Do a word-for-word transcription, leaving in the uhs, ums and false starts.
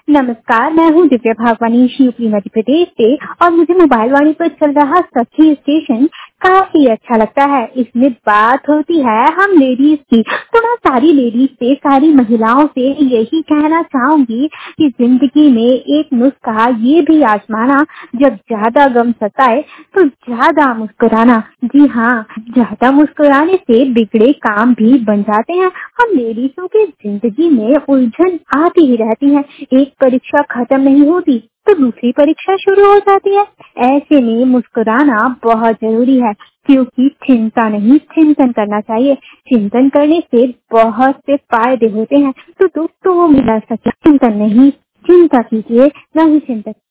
नमस्कार, मैं हूँ दिव्या भागवानी शिवपुरी मध्य प्रदेश से और मुझे मोबाइल वाणी पर चल रहा सखी स्टेशन काफ़ी अच्छा लगता है। इसमें बात होती है हम लेडीज़ की, तो मैं सारी लेडीज़ से, सारी महिलाओं से यही कहना चाहूँगी कि ज़िंदगी में एक नुस्खा ये भी आज़माना, जब ज़्यादा गम सताए तो ज़्यादा मुस्कुराना। जी हाँ, ज़्यादा मुस्कुराने से बिगड़े काम भी बन जाते हैं। हम लेडीज़ों की ज़िंदगी में उलझन आती ही रहती है। एक परीक्षा खत्म नहीं होती तो दूसरी परीक्षा शुरू हो जाती है। ऐसे में मुस्कुराना बहुत ज़रूरी है, क्योंकि चिंता नहीं, चिंतन करना चाहिए। चिंतन करने से बहुत से फ़ायदे होते हैं। तो दोस्तों, मिला सके चिंतन नहीं, चिंता कीजिए, ना ही चिंतन।